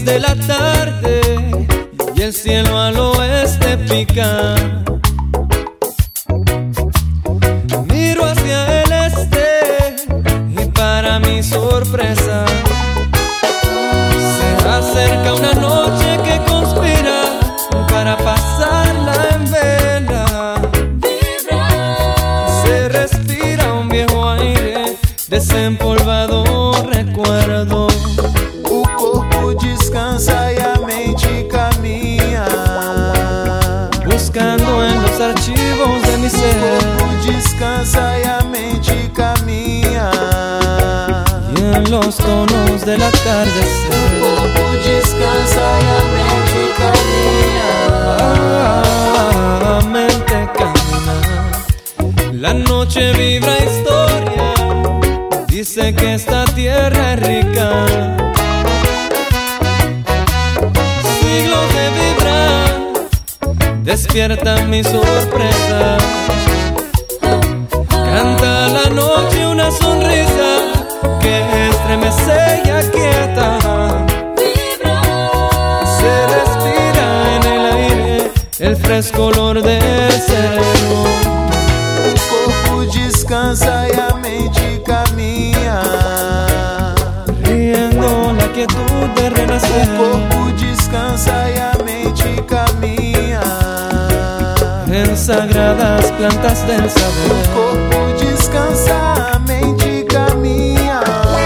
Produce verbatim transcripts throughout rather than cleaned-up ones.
de la tarde y el cielo al oeste pica. Miro hacia el este y para mi sorpresa se acerca una noche que conspira para pasarla en vela. Se respira un viejo aire desempolvado recuerdo. O corpo descansa e a mente caminha, buscando en los archivos de mi ser. O corpo descansa e a mente caminha, y en los tonos del atardecer. O corpo descansa e a mente caminha, Ah, mente camina. La noche vibra historia, dice que esta tierra es rica. Siglos de vibrar despiertan mi sorpresa. Canta la noche una sonrisa que estremece y aquieta. Se respira en el aire el fresco olor del sereno. O corpo descansa e a mente caminha, Riendo la quietud de renacer. O corpo descansa e a mente caminha, En sagradas plantas del O saber. corpo descansa, a mente caminha.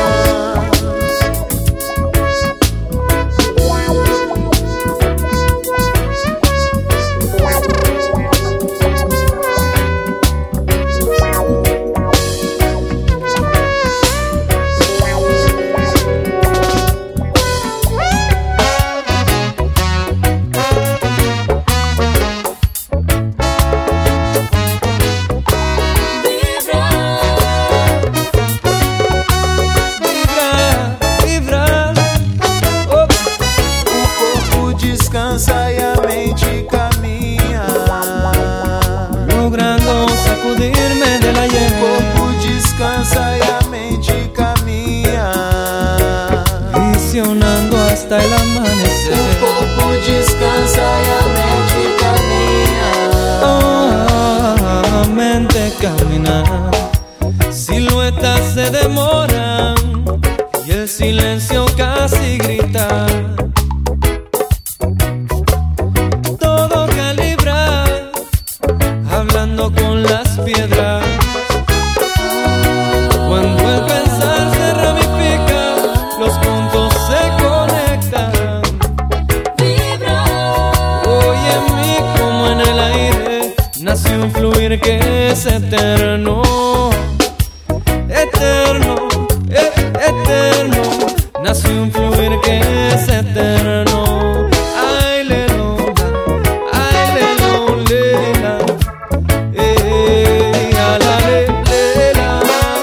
Descansa e a mente caminha, Logrando sacudirme del O ayer. corpo descansa e a mente caminha, Visionando hasta el amanecer. O corpo descansa e a mente caminha, Ah, mente caminar. Siluetas se demoran y el silencio casi grita. Todo calibra, hablando con las piedras. Cuando el pensar se ramifica, los puntos se conectan. Hoy en mí como en el aire nace un fluir que es eterno. Eterno, e- eterno. Nace un fluir que es eterno. Ay, lelo, ay, lelo, lela. Eh, a la le, lela.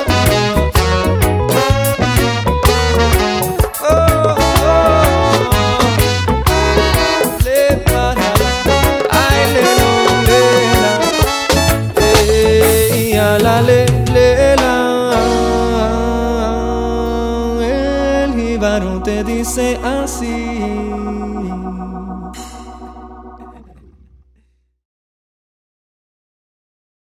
Oh, oh, le para. Ay, lelo, lela. Eh, a la le, lela. El jíbaro te dice así.